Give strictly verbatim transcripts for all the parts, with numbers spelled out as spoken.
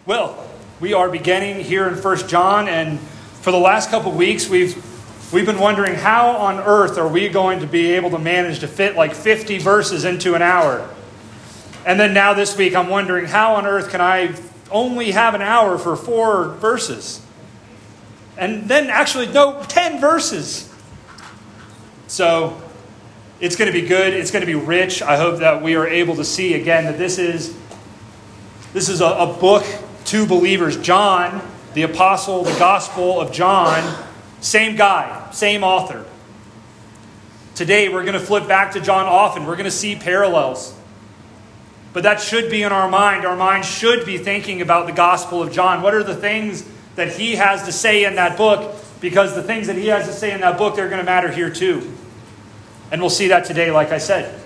Well, we are beginning here in First John, and for the last couple of weeks, we've we've been wondering how on earth are we going to be able to manage to fit like fifty verses into an hour. And then now this week, I'm wondering how on earth can I only have an hour for four verses? And then actually, no, ten verses. So it's going to be good. It's going to be rich. I hope that we are able to see again that this is this is a, a book to believers. John, the apostle, the Gospel of John, same guy, same author. Today we're going to flip back to John often. We're going to see parallels. But that should be in our mind. Our mind should be thinking about the Gospel of John. What are the things that he has to say in that book? Because the things that he has to say in that book, they're going to matter here too. And we'll see that today, like I said.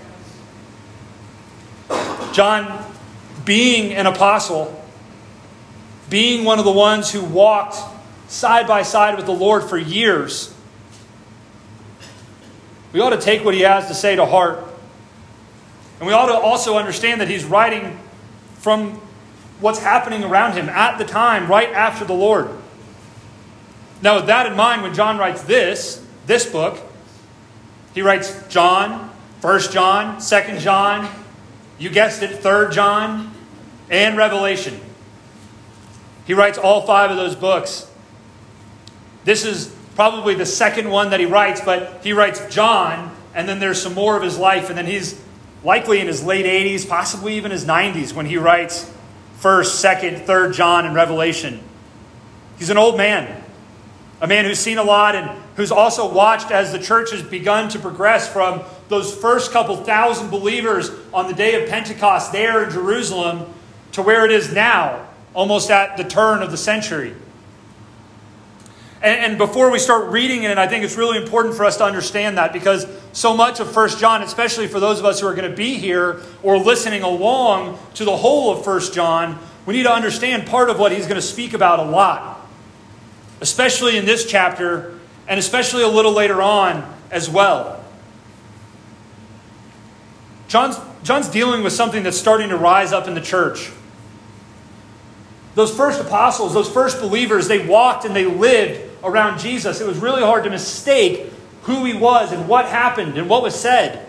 John, being an apostle, being one of the ones who walked side by side with the Lord for years, we ought to take what he has to say to heart. And we ought to also understand that he's writing from what's happening around him at the time, right after the Lord. Now, with that in mind, when John writes this, this book, he writes John, First John, Second John, you guessed it, Third John, and Revelation. He writes all five of those books. This is probably the second one that he writes, but he writes John, and then there's some more of his life, and then he's likely in his late eighties, possibly even his nineties, when he writes First, Second, Third John, and Revelation. He's an old man, a man who's seen a lot and who's also watched as the church has begun to progress from those first couple thousand believers on the day of Pentecost there in Jerusalem to where it is now, almost at the turn of the century. And, and before we start reading it, I think it's really important for us to understand that, because so much of First John, especially for those of us who are going to be here or listening along to the whole of First John, we need to understand part of what he's going to speak about a lot, especially in this chapter and especially a little later on as well. John's, John's dealing with something that's starting to rise up in the church. Those first apostles, those first believers, they walked and they lived around Jesus. It was really hard to mistake who he was and what happened and what was said.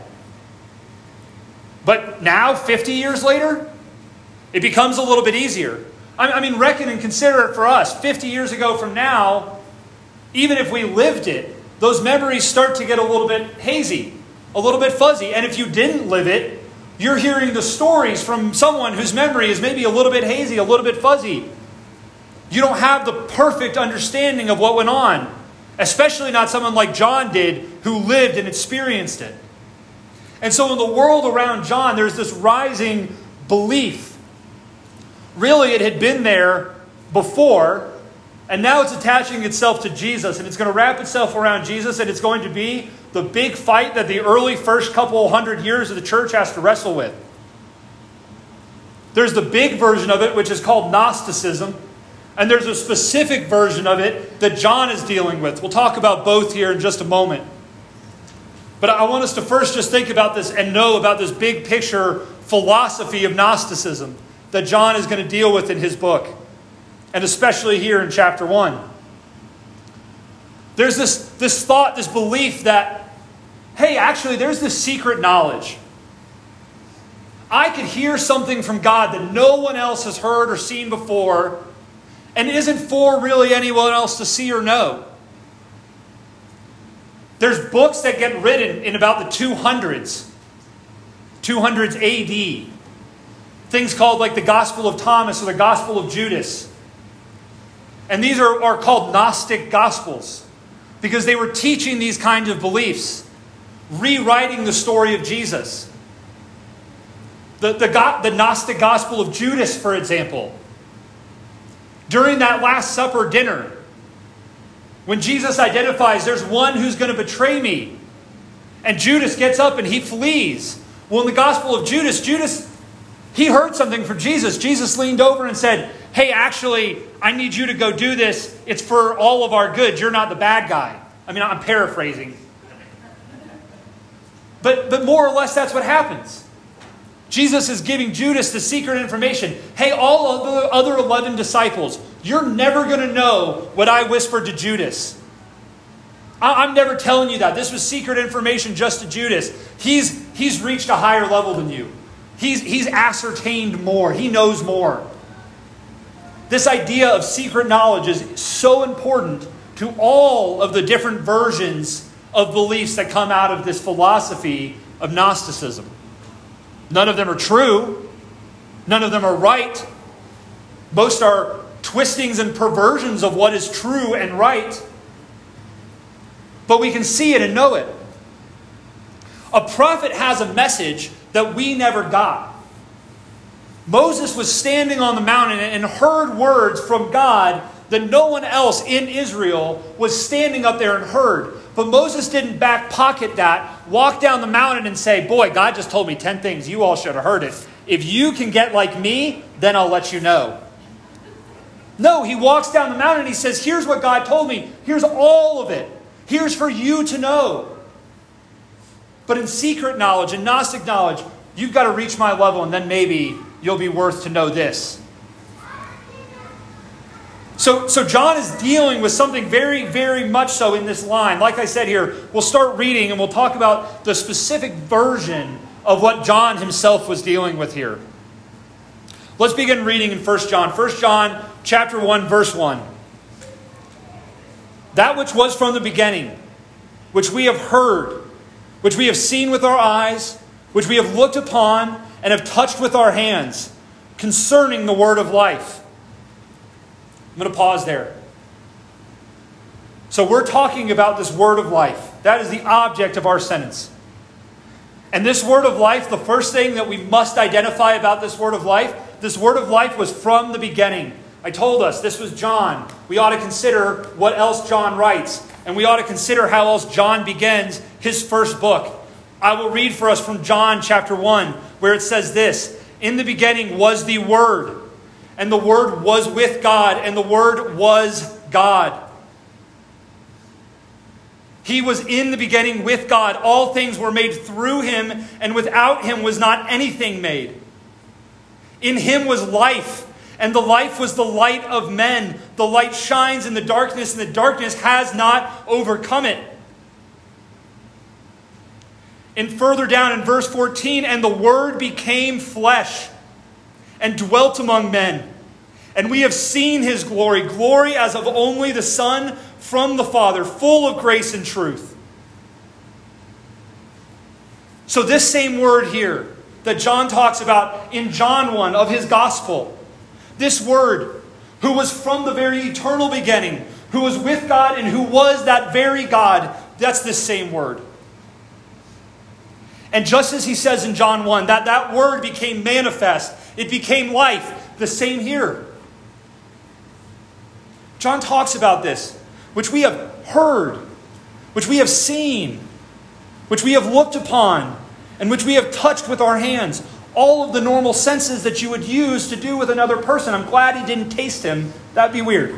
But now, fifty years later, it becomes a little bit easier. I mean, reckon and consider it for us. fifty years ago from now, even if we lived it, those memories start to get a little bit hazy, a little bit fuzzy. And if you didn't live it, you're hearing the stories from someone whose memory is maybe a little bit hazy, a little bit fuzzy. You don't have the perfect understanding of what went on, especially not someone like John did, who lived and experienced it. And so in the world around John, there's this rising belief. Really, it had been there before, and now it's attaching itself to Jesus, and it's going to wrap itself around Jesus, and it's going to be the big fight that the early first couple hundred years of the church has to wrestle with. There's the big version of it, which is called Gnosticism, and there's a specific version of it that John is dealing with. We'll talk about both here in just a moment. But I want us to first just think about this and know about this big picture philosophy of Gnosticism that John is going to deal with in his book, and especially here in chapter one. There's this, this thought, this belief that, hey, actually, there's this secret knowledge. I could hear something from God that no one else has heard or seen before, and isn't for really anyone else to see or know. There's books that get written in about the two hundreds, two hundreds A D. Things called like the Gospel of Thomas or the Gospel of Judas. And these are, are called Gnostic Gospels because they were teaching these kinds of beliefs, rewriting the story of Jesus. The, the, the Gnostic Gospel of Judas, for example. During that Last Supper dinner, when Jesus identifies there's one who's going to betray me, and Judas gets up and he flees. Well, in the Gospel of Judas, Judas, he heard something from Jesus. Jesus leaned over and said, hey, actually, I need you to go do this. It's for all of our good. You're not the bad guy. I mean, I'm paraphrasing. But, but more or less, that's what happens. Jesus is giving Judas the secret information. Hey, all of the other eleven disciples, you're never going to know what I whispered to Judas. I'm never telling you that. This was secret information just to Judas. He's, he's reached a higher level than you. He's, he's ascertained more. He knows more. This idea of secret knowledge is so important to all of the different versions of beliefs that come out of this philosophy of Gnosticism. None of them are true. None of them are right. Most are twistings and perversions of what is true and right. But we can see it and know it. A prophet has a message that we never got. Moses was standing on the mountain and heard words from God that no one else in Israel was standing up there and heard. But Moses didn't back pocket that, walk down the mountain and say, boy, God just told me ten things. You all should have heard it. If you can get like me, then I'll let you know. No, he walks down the mountain and he says, here's what God told me. Here's all of it. Here's for you to know. But in secret knowledge, in Gnostic knowledge, you've got to reach my level and then maybe you'll be worth to know this. So, so John is dealing with something very, very much so in this line. Like I said here, we'll start reading and we'll talk about the specific version of what John himself was dealing with here. Let's begin reading in First John. First John chapter one, verse one. That which was from the beginning, which we have heard, which we have seen with our eyes, which we have looked upon and have touched with our hands, concerning the word of life. I'm going to pause there. So we're talking about this word of life. That is the object of our sentence. And this word of life, the first thing that we must identify about this word of life, this word of life was from the beginning. I told us this was John. We ought to consider what else John writes. And we ought to consider how else John begins his first book. I will read for us from John chapter one, where it says this. In the beginning was the Word, and the Word was with God, and the Word was God. He was in the beginning with God. All things were made through Him, and without Him was not anything made. In Him was life, and the life was the light of men. The light shines in the darkness, and the darkness has not overcome it. And further down in verse fourteen, and the Word became flesh and dwelt among men. And we have seen His glory, glory as of only the Son from the Father, full of grace and truth. So this same word here that John talks about in John one of his gospel, this word, who was from the very eternal beginning, who was with God and who was that very God, that's this same word. And just as he says in John one, that that word became manifest, it became life, the same here. John talks about this, which we have heard, which we have seen, which we have looked upon, and which we have touched with our hands. All of the normal senses that you would use to do with another person. I'm glad he didn't taste him. That'd be weird.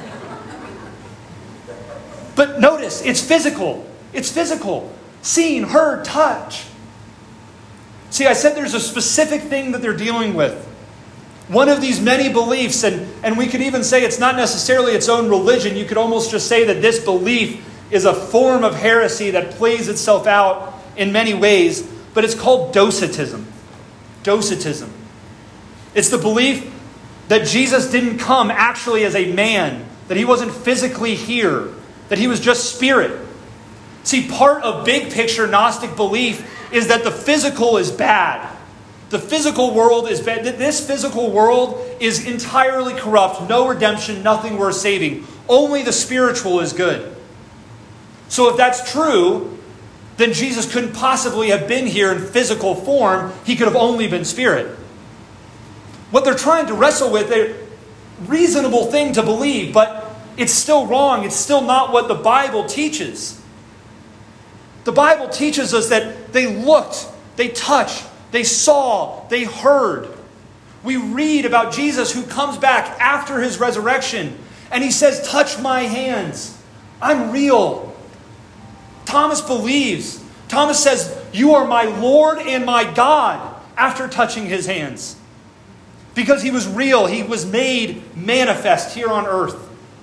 But notice, it's physical. It's physical. Seen, heard, touch. See, I said there's a specific thing that they're dealing with. One of these many beliefs, and, and we could even say it's not necessarily its own religion. You could almost just say that this belief is a form of heresy that plays itself out in many ways, but it's called Docetism. Docetism. It's the belief that Jesus didn't come actually as a man, that He wasn't physically here, that He was just spirit. See, part of big picture Gnostic belief is that the physical is bad. The physical world is bad. This physical world is entirely corrupt. No redemption, nothing worth saving. Only the spiritual is good. So if that's true, then Jesus couldn't possibly have been here in physical form. He could have only been spirit. What they're trying to wrestle with, a reasonable thing to believe, but it's still wrong. It's still not what the Bible teaches. The Bible teaches us that they looked, they touched, they saw, they heard. We read about Jesus who comes back after His resurrection, and He says, touch my hands. I'm real. Thomas believes. Thomas says, you are my Lord and my God. after touching his hands. Because he was real. He was made manifest here on earth.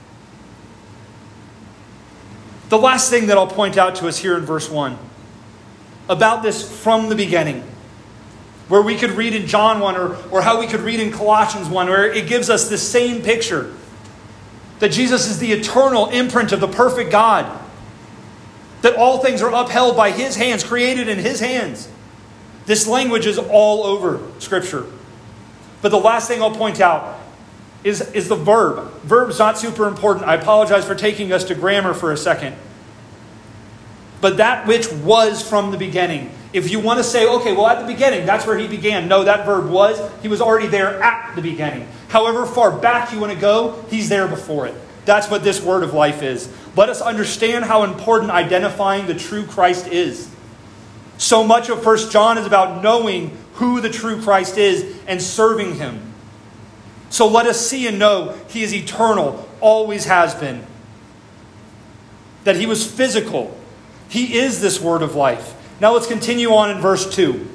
The last thing that I'll point out to us here in verse one, about this from the beginning, where we could read in John one, or, or how we could read in Colossians one, where it gives us the same picture. That Jesus is the eternal imprint of the perfect God. That all things are upheld by His hands, created in His hands. This language is all over Scripture. But the last thing I'll point out is, is the verb. Verb's not super important. I apologize for taking us to grammar for a second. But that which was from the beginning. If you want to say, okay, well, at the beginning, that's where He began. No, that verb was. He was already there at the beginning. However far back you want to go, He's there before it. That's what this word of life is. Let us understand how important identifying the true Christ is. So much of First John is about knowing who the true Christ is and serving Him. So let us see and know He is eternal, always has been. That He was physical. He is this word of life. Now let's continue on in verse two.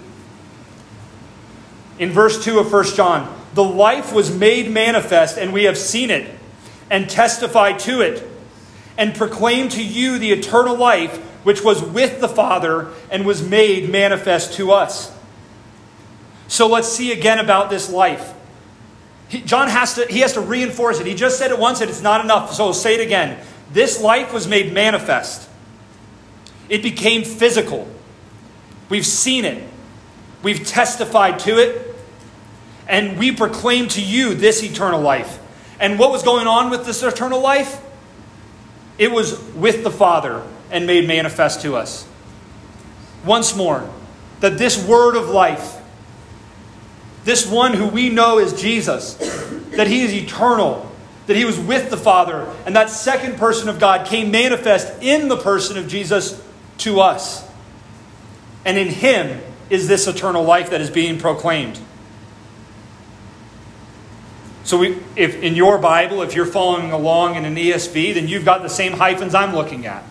In verse two of First John, the life was made manifest, and we have seen it, and testified to it, and proclaimed to you the eternal life which was with the Father and was made manifest to us. So let's see again about this life. He, John has to, he has to reinforce it. He just said it once and it's not enough, so I'll say it again. This life was made manifest. It became physical. We've seen it. We've testified to it. And we proclaim to you this eternal life. And what was going on with this eternal life? It was with the Father and made manifest to us. Once more, that this word of life, this one who we know is Jesus, that He is eternal, that He was with the Father, and that second person of God came manifest in the person of Jesus to us. And in Him is this eternal life that is being proclaimed. So we, if in your Bible, if you're following along in an E S V, then you've got the same hyphens I'm looking at.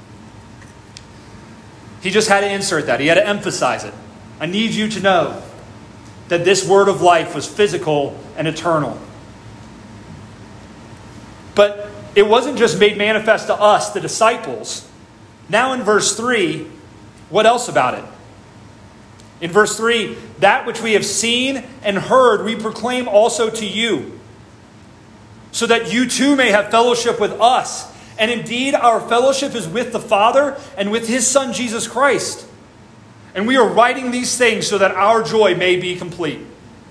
He just had to insert that. He had to emphasize it. I need you to know that this word of life was physical and eternal. But it wasn't just made manifest to us, the disciples. Now in verse three, what else about it? In verse three, that which we have seen and heard, we proclaim also to you, so that you too may have fellowship with us. And indeed, our fellowship is with the Father and with His Son, Jesus Christ. And we are writing these things so that our joy may be complete.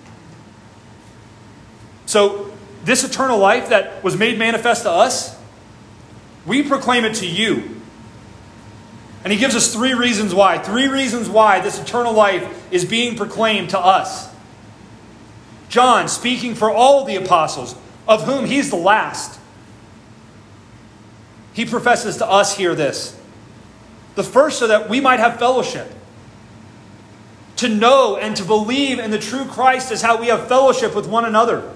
So, this eternal life that was made manifest to us, we proclaim it to you. And he gives us three reasons why. Three reasons why this eternal life is being proclaimed to us. John, speaking for all the apostles, of whom he's the last, he professes to us here this. The first, so that we might have fellowship. To know and to believe in the true Christ is how we have fellowship with one another.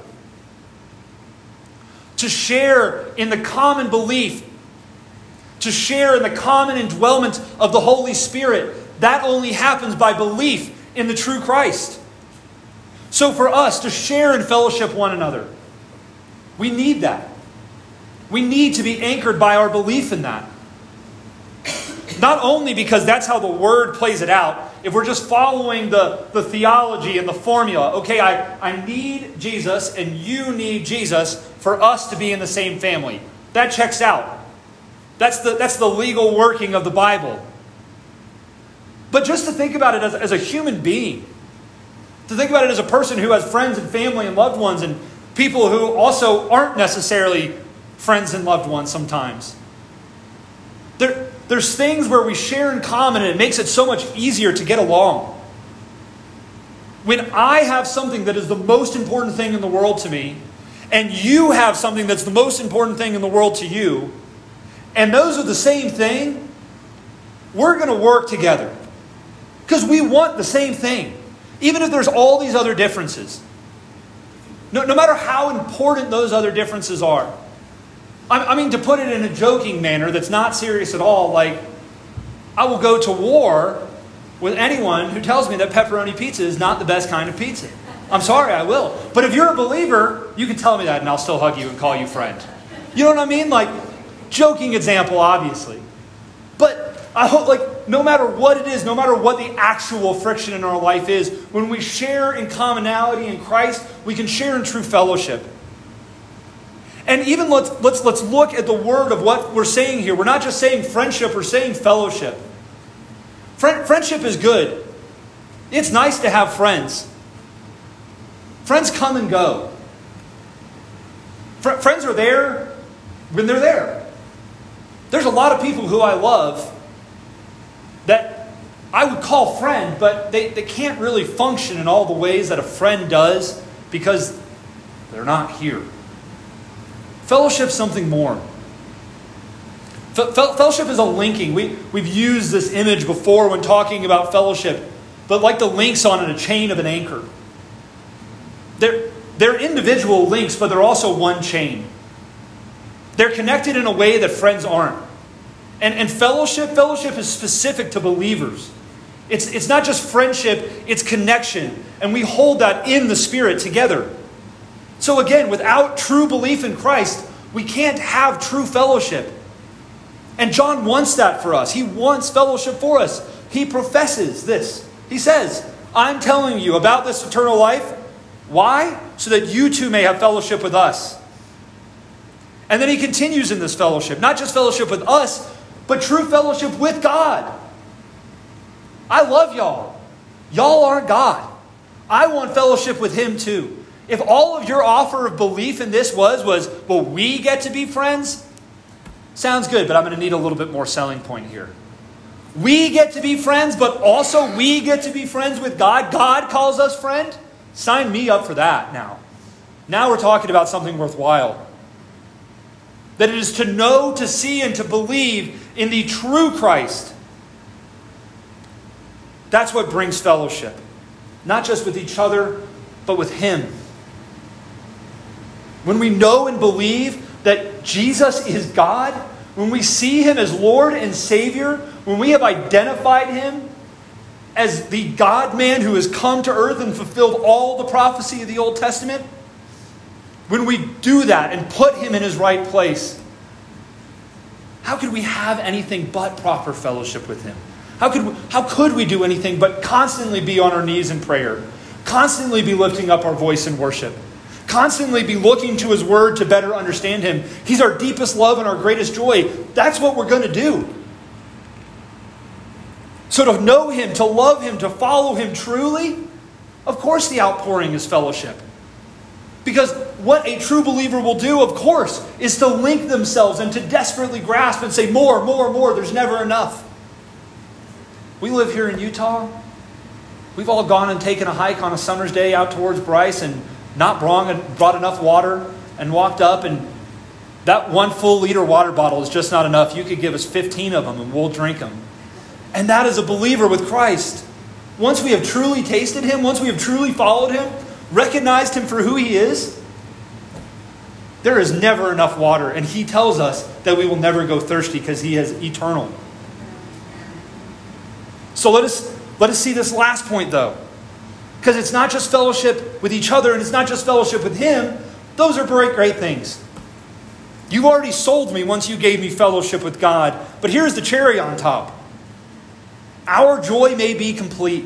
To share in the common belief, to share in the common indwellment of the Holy Spirit. That only happens by belief in the true Christ. So for us to share in fellowship one another, we need that. We need to be anchored by our belief in that. Not only because that's how the Word plays it out. If we're just following the, the theology and the formula, okay, I, I need Jesus and you need Jesus for us to be in the same family. That checks out. That's the, that's the legal working of the Bible. But just to think about it as, as a human being, to think about it as a person who has friends and family and loved ones and people who also aren't necessarily friends and loved ones sometimes. There, there's things where we share in common and it makes it so much easier to get along. When I have something that is the most important thing in the world to me, and you have something that's the most important thing in the world to you, and those are the same thing, we're going to work together. Because we want the same thing. Even if there's all these other differences. No, no matter how important those other differences are. I, I mean, to put it in a joking manner that's not serious at all, like, I will go to war with anyone who tells me that pepperoni pizza is not the best kind of pizza. I'm sorry, I will. But if you're a believer, you can tell me that and I'll still hug you and call you friend. You know what I mean? Like, joking example, obviously. But I hope, like, no matter what it is, no matter what the actual friction in our life is, when we share in commonality in Christ, we can share in true fellowship. And even let's, let's, let's look at the word of what we're saying here. We're not just saying friendship, we're saying fellowship. Friend, friendship is good. It's nice to have friends. Friends come and go. Fr- friends are there when they're there. There's a lot of people who I love that I would call friend, but they, they can't really function in all the ways that a friend does because they're not here. Fellowship's something more. Fe- fellowship is a linking. We, we've used this image before when talking about fellowship, but like the links on a chain of an anchor. They're, they're individual links, but they're also one chain. They're connected in a way that friends aren't. And, and fellowship, fellowship is specific to believers. It's, it's not just friendship, it's connection. And we hold that in the Spirit together. So again, without true belief in Christ, we can't have true fellowship. And John wants that for us. He wants fellowship for us. He professes this. He says, I'm telling you about this eternal life. Why? So that you too may have fellowship with us. And then he continues in this fellowship. Not just fellowship with us, but true fellowship with God. I love y'all. Y'all aren't God. I want fellowship with Him too. If all of your offer of belief in this was, was, well, we get to be friends, sounds good, but I'm going to need a little bit more selling point here. We get to be friends, but also we get to be friends with God. God calls us friend. Sign me up for that now. Now we're talking about something worthwhile. That it is to know, to see, and to believe in the true Christ. That's what brings fellowship. Not just with each other, but with Him. When we know and believe that Jesus is God, when we see Him as Lord and Savior, when we have identified Him as the God-man who has come to earth and fulfilled all the prophecy of the Old Testament, when we do that and put Him in His right place, how could we have anything but proper fellowship with Him? How could we, how could we do anything but constantly be on our knees in prayer? Constantly be lifting up our voice in worship? Constantly be looking to His Word to better understand Him? He's our deepest love and our greatest joy. That's what we're going to do. So to know Him, to love Him, to follow Him truly, of course the outpouring is fellowship. Because what a true believer will do, of course, is to link themselves and to desperately grasp and say, more, more, more. There's never enough. We live here in Utah. We've all gone and taken a hike on a summer's day out towards Bryce and not brought, brought enough water and walked up, and that one full liter water bottle is just not enough. You could give us fifteen of them and we'll drink them. And that is a believer with Christ. Once we have truly tasted Him, once we have truly followed Him, recognized Him for who He is, there is never enough water. And He tells us that we will never go thirsty because He is eternal. So let us, let us see this last point though. Because it's not just fellowship with each other and it's not just fellowship with Him. Those are great, great things. You already sold me once you gave me fellowship with God. But here's the cherry on top. Our joy may be complete.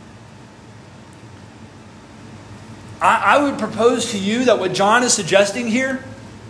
I, I would propose to you that what John is suggesting here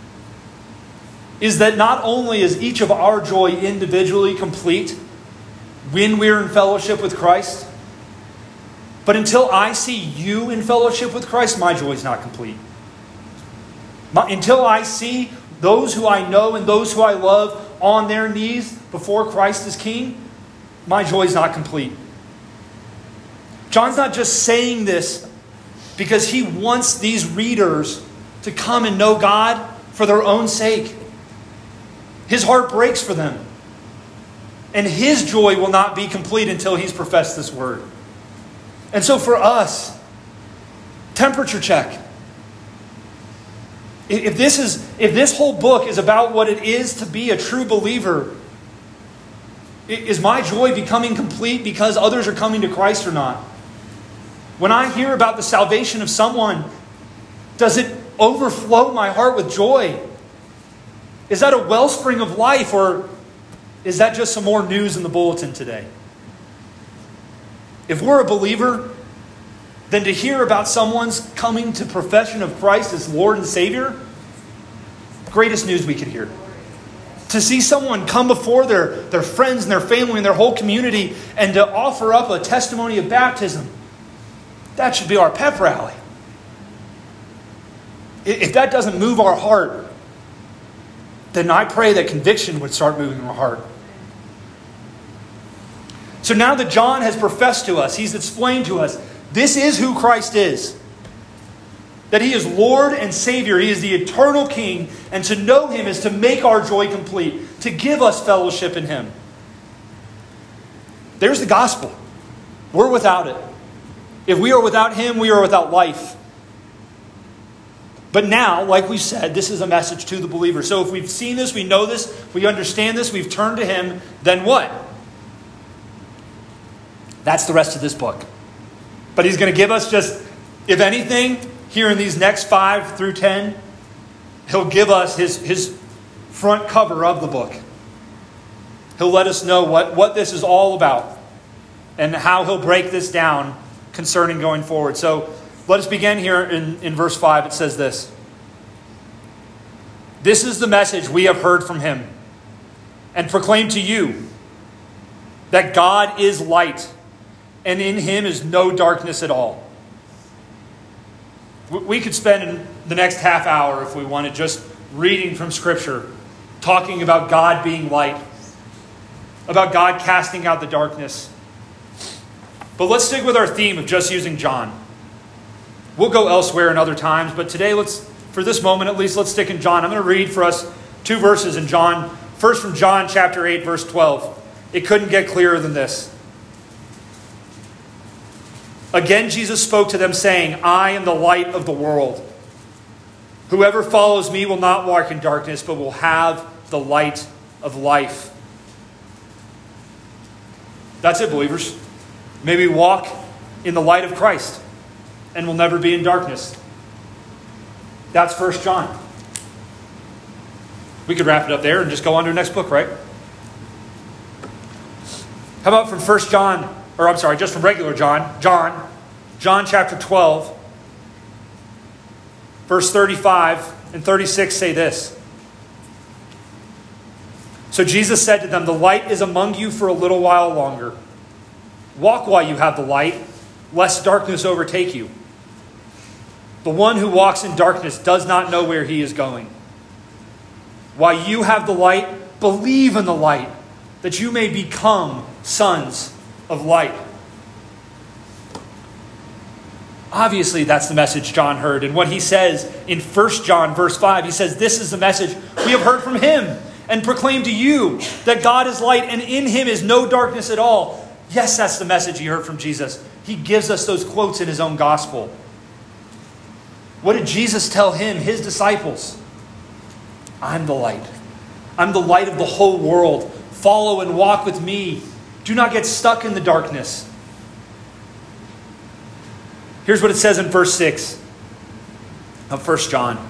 is that not only is each of our joy individually complete when we're in fellowship with Christ, but until I see you in fellowship with Christ, my joy is not complete. My, until I see those who I know and those who I love on their knees before Christ is King, my joy is not complete. John's not just saying this because he wants these readers to come and know God for their own sake. His heart breaks for them. And his joy will not be complete until he's professed this word. And so for us, temperature check. If this is, if this whole book is about what it is to be a true believer, Is my joy becoming complete because others are coming to Christ or not? When I hear about the salvation of someone, does it overflow my heart with joy? Is that a wellspring of life, or is that just some more news in the bulletin today? If we're a believer, then to hear about someone's coming to profession of Christ as Lord and Savior, greatest news we could hear. To see someone come before their, their friends and their family and their whole community and to offer up a testimony of baptism, that should be our pep rally. If that doesn't move our heart, then I pray that conviction would start moving our heart. So now that John has professed to us, he's explained to us, this is who Christ is. That He is Lord and Savior. He is the eternal King. And to know Him is to make our joy complete. To give us fellowship in Him. There's the gospel. We're without it. If we are without Him, we are without life. But now, like we said, this is a message to the believer. So if we've seen this, we know this, we understand this, we've turned to Him, then what? That's the rest of this book. But He's going to give us just, if anything, here in these next five through ten, He'll give us his, his front cover of the book. He'll let us know what, what this is all about and how He'll break this down concerning going forward. So let us begin here in, in verse five. It says this. This is the message we have heard from Him and proclaim to you, that God is light, and in Him is no darkness at all. We could spend the next half hour, if we wanted, just reading from Scripture, talking about God being light, about God casting out the darkness. But let's stick with our theme of just using John. We'll go elsewhere in other times, but today, let's, for this moment at least, let's stick in John. I'm going to read for us two verses in John. First from John chapter eight, verse twelve. It couldn't get clearer than this. Again, Jesus spoke to them, saying, I am the light of the world. Whoever follows me will not walk in darkness, but will have the light of life. That's it, believers. May we walk in the light of Christ, and will never be in darkness. That's First John. We could wrap it up there and just go on to the next book, right? How about from First John, or I'm sorry, just from regular John, John, John chapter twelve, verse thirty-five and thirty-six say this. So Jesus said to them, the light is among you for a little while longer. Walk while you have the light, lest darkness overtake you. The one who walks in darkness does not know where he is going. While you have the light, believe in the light, that you may become sons of light. Obviously, that's the message John heard. And what he says in First John verse five, he says, this is the message we have heard from Him and proclaim to you, that God is light and in Him is no darkness at all. Yes, that's the message he heard from Jesus. He gives us those quotes in His own gospel. What did Jesus tell Him, His disciples? I'm the light. I'm the light of the whole world. Follow and walk with me. Do not get stuck in the darkness. Here's what it says in verse six of First John.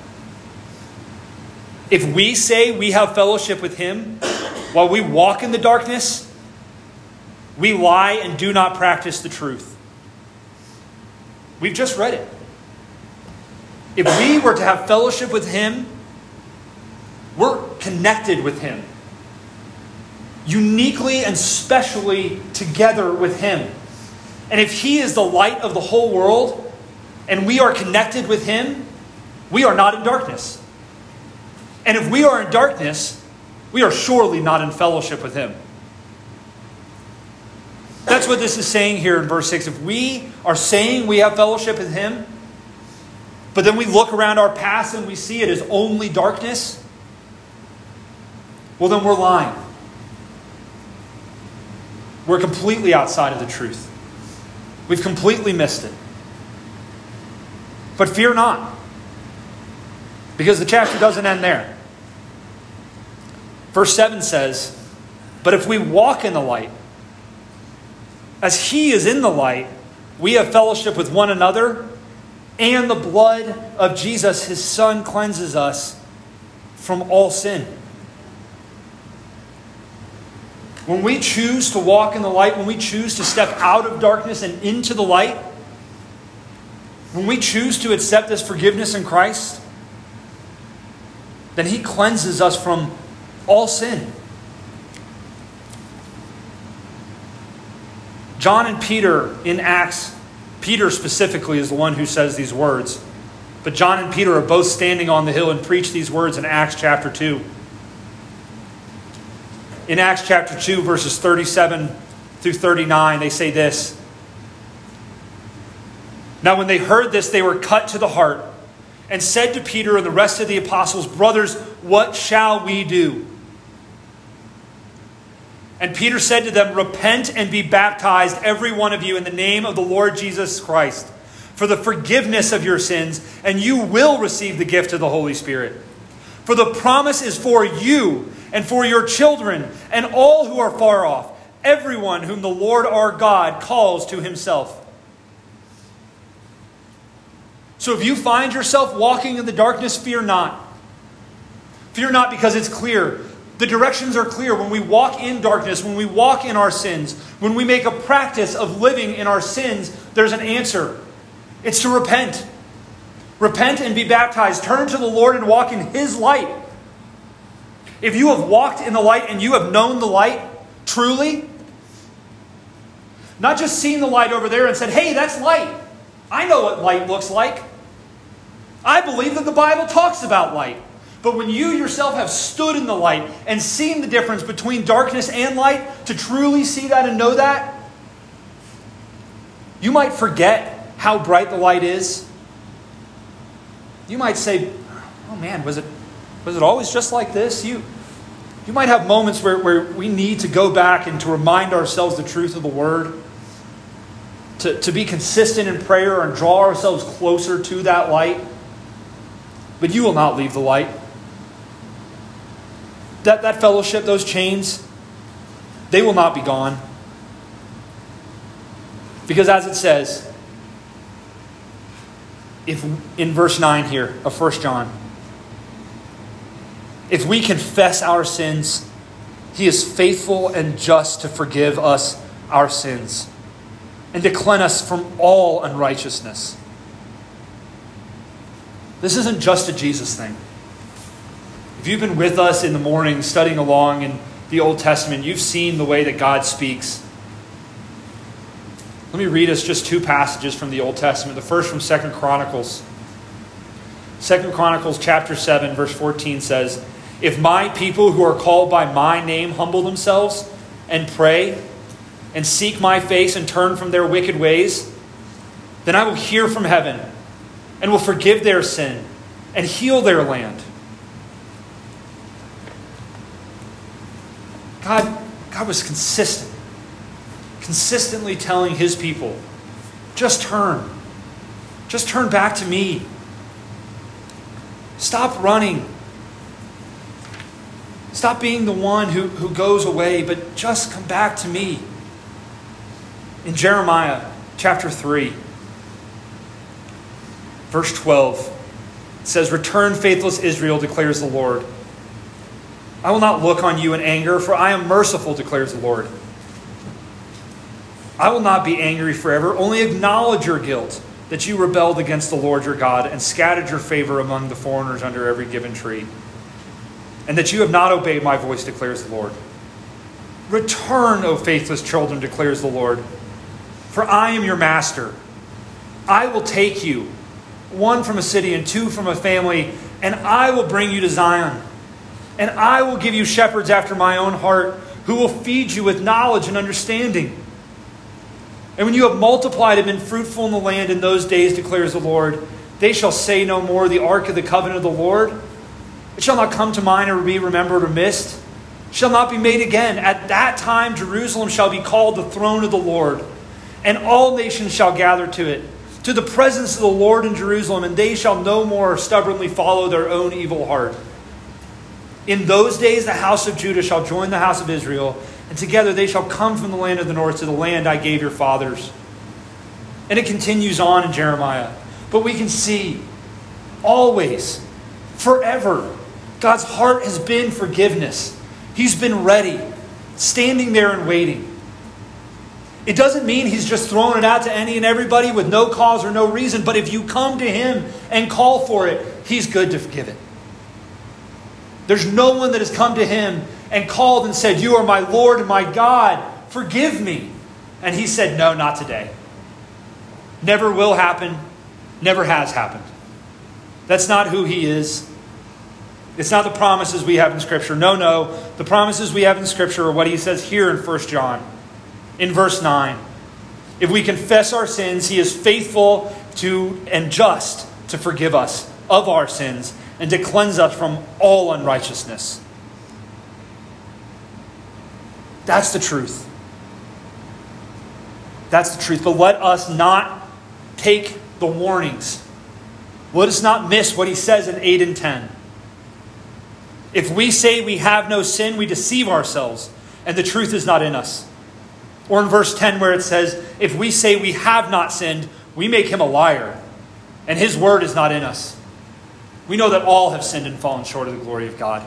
If we say we have fellowship with Him while we walk in the darkness, we lie and do not practice the truth. We've just read it. If we were to have fellowship with Him, we're connected with Him. Uniquely and specially together with Him. And if He is the light of the whole world, and we are connected with Him, we are not in darkness. And if we are in darkness, we are surely not in fellowship with Him. That's what this is saying here in verse six. If we are saying we have fellowship with Him, but then we look around our past and we see it as only darkness, well, then we're lying. We're completely outside of the truth. We've completely missed it. But fear not, because the chapter doesn't end there. Verse seven says, But if we walk in the light, as he is in the light, we have fellowship with one another, and the blood of Jesus, his Son, cleanses us from all sin. When we choose to walk in the light, when we choose to step out of darkness and into the light, when we choose to accept this forgiveness in Christ, then he cleanses us from all sin. John and Peter in Acts, Peter specifically is the one who says these words. But John and Peter are both standing on the hill and preach these words in Acts chapter two. In Acts chapter two, verses thirty-seven through thirty-nine, they say this. Now when they heard this, they were cut to the heart and said to Peter and the rest of the apostles, "Brothers, what shall we do?" And Peter said to them, "Repent and be baptized, every one of you, in the name of the Lord Jesus Christ, for the forgiveness of your sins, and you will receive the gift of the Holy Spirit. For the promise is for you and for your children and all who are far off, everyone whom the Lord our God calls to himself." So if you find yourself walking in the darkness, fear not. Fear not, because it's clear. The directions are clear. When we walk in darkness, when we walk in our sins, when we make a practice of living in our sins, there's an answer. It's to repent. Repent and be baptized. Turn to the Lord and walk in his light. If you have walked in the light and you have known the light truly, not just seen the light over there and said, "Hey, that's light. I know what light looks like. I believe that the Bible talks about light." But when you yourself have stood in the light and seen the difference between darkness and light, to truly see that and know that, you might forget how bright the light is. You might say, "Oh man, was it was it always just like this?" You you might have moments where, where we need to go back and to remind ourselves the truth of the Word, to, to be consistent in prayer and draw ourselves closer to that light. But you will not leave the light. That, that fellowship, those chains, they will not be gone. Because as it says, if in verse nine here of First John, if we confess our sins, he is faithful and just to forgive us our sins and to cleanse us from all unrighteousness. This isn't just a Jesus thing. If you've been with us in the morning studying along in the Old Testament, you've seen the way that God speaks. Let me read us just two passages from the Old Testament. The first from Second Chronicles. Second Chronicles chapter seven, verse fourteen says, "If my people who are called by my name humble themselves and pray and seek my face and turn from their wicked ways, then I will hear from heaven and will forgive their sin and heal their land." God, God was consistent. Consistently telling his people, just turn. Just turn back to me. Stop running. Stop being the one who, who goes away, but just come back to me. In Jeremiah chapter three, verse twelve, it says, "Return, faithless Israel, declares the Lord. I will not look on you in anger, for I am merciful, declares the Lord. I will not be angry forever. Only acknowledge your guilt, that you rebelled against the Lord your God and scattered your favor among the foreigners under every given tree, and that you have not obeyed my voice, declares the Lord. Return, O faithless children, declares the Lord, for I am your master. I will take you, one from a city and two from a family, and I will bring you to Zion. And I will give you shepherds after my own heart, who will feed you with knowledge and understanding. And when you have multiplied and been fruitful in the land in those days, declares the Lord, they shall say no more, the ark of the covenant of the Lord. It shall not come to mind or be remembered or missed. It shall not be made again. At that time Jerusalem shall be called the throne of the Lord, and all nations shall gather to it, to the presence of the Lord in Jerusalem, and they shall no more stubbornly follow their own evil heart. In those days the house of Judah shall join the house of Israel, And together they shall come from the land of the north to the land I gave your fathers. And it continues on in Jeremiah. But we can see always, forever, God's heart has been forgiveness. He's been ready, standing there and waiting. It doesn't mean he's just throwing it out to any and everybody with no cause or no reason. But if you come to him and call for it, he's good to forgive it. There's no one that has come to him and called and said, you are my Lord and my God, forgive me. And he said, no, not today. Never will happen, never has happened. That's not who he is. It's not the promises we have in Scripture. No, no. The promises we have in Scripture are what he says here in First John. In verse nine. If we confess our sins, he is faithful to and just to forgive us of our sins and to cleanse us from all unrighteousness. That's the truth. That's the truth. But let us not take the warnings. Let us not miss what he says in eight and ten. If we say we have no sin, we deceive ourselves, and the truth is not in us. Or in verse ten where it says, if we say we have not sinned, we make him a liar, and his word is not in us. We know that all have sinned and fallen short of the glory of God.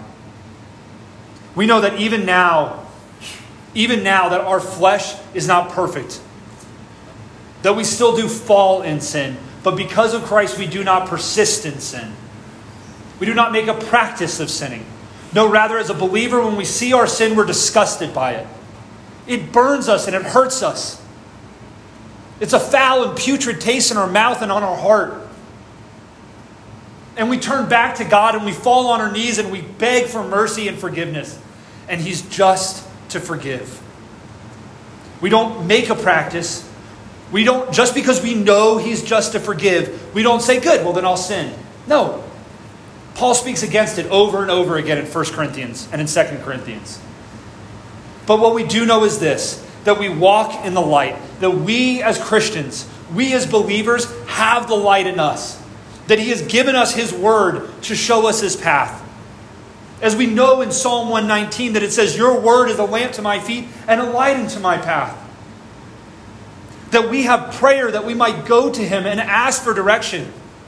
We know that even now, even now that our flesh is not perfect, that we still do fall in sin, but because of Christ we do not persist in sin. We do not make a practice of sinning. No, rather as a believer, when we see our sin, we're disgusted by it. It burns us and it hurts us. It's a foul and putrid taste in our mouth and on our heart. And we turn back to God and we fall on our knees and we beg for mercy and forgiveness. And he's just to forgive. We don't make a practice. We don't, just because we know he's just to forgive, we don't say, good, well then I'll sin. No. Paul speaks against it over and over again in First Corinthians and in Second Corinthians. But what we do know is this, that we walk in the light, that we as Christians, we as believers have the light in us, that he has given us his word to show us his path. As we know in Psalm one nineteen that it says, your word is a lamp to my feet and a light into my path. That we have prayer that we might go to him and ask for direction.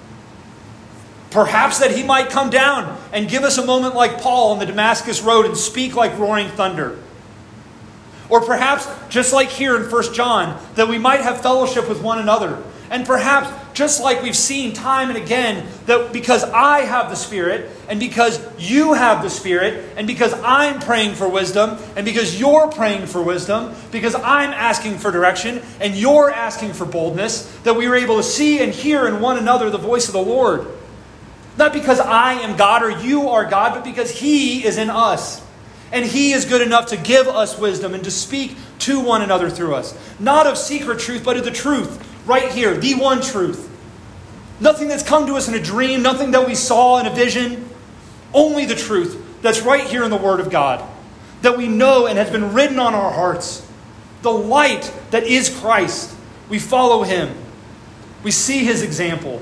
Perhaps that he might come down and give us a moment like Paul on the Damascus road and speak like roaring thunder. Or perhaps, just like here in First John, that we might have fellowship with one another. And perhaps, just like we've seen time and again, that because I have the Spirit, and because you have the Spirit, and because I'm praying for wisdom, and because you're praying for wisdom, because I'm asking for direction, and you're asking for boldness, that we are able to see and hear in one another the voice of the Lord. Not because I am God or you are God, but because he is in us. And he is good enough to give us wisdom and to speak to one another through us. Not of secret truth, but of the truth. Right here, the one truth. Nothing that's come to us in a dream, nothing that we saw in a vision. Only the truth that's right here in the Word of God. That we know and has been written on our hearts. The light that is Christ. We follow him. We see his example.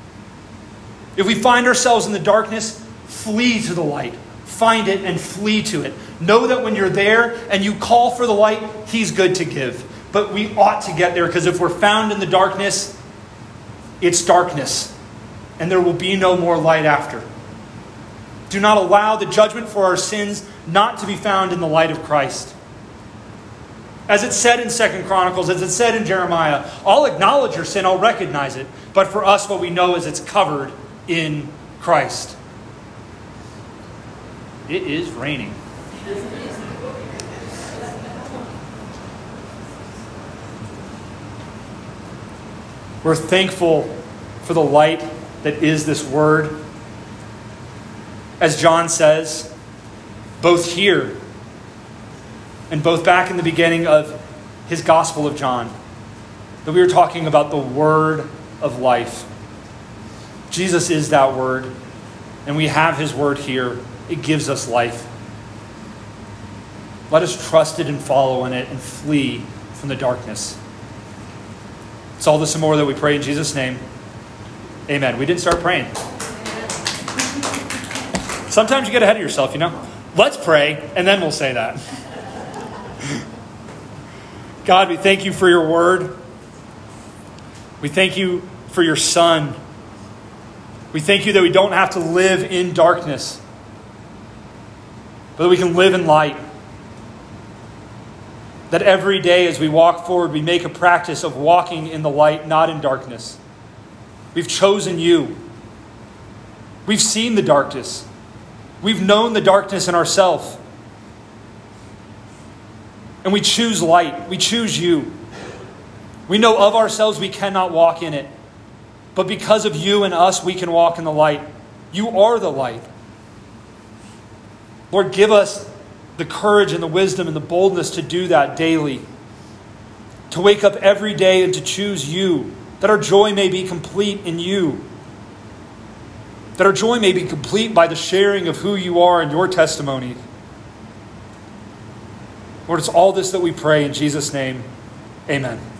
If we find ourselves in the darkness, flee to the light. Find it and flee to it. Know that when you're there and you call for the light, he's good to give. But we ought to get there, because if we're found in the darkness, it's darkness. And there will be no more light after. Do not allow the judgment for our sins not to be found in the light of Christ. As it said in Second Chronicles, as it said in Jeremiah, I'll acknowledge your sin, I'll recognize it. But for us, what we know is it's covered in Christ. It is raining. We're thankful for the light that is this word. As John says, both here and both back in the beginning of his Gospel of John, that we were talking about the word of life. Jesus is that word, and we have his word here. It gives us life. Let us trust it and follow in it and flee from the darkness. It's all this and more that we pray in Jesus' name. Amen. We didn't start praying. Sometimes you get ahead of yourself, you know. Let's pray, and then we'll say that. God, we thank you for your word. We thank you for your Son. We thank you that we don't have to live in darkness, but that we can live in light. That every day as we walk forward, we make a practice of walking in the light, not in darkness. We've chosen you. We've seen the darkness. We've known the darkness in ourselves. And we choose light. We choose you. We know of ourselves we cannot walk in it. But because of you and us, we can walk in the light. You are the light. Lord, give us the courage and the wisdom and the boldness to do that daily. To wake up every day and to choose you. That our joy may be complete in you. That our joy may be complete by the sharing of who you are and your testimony. Lord, it's all this that we pray in Jesus' name. Amen.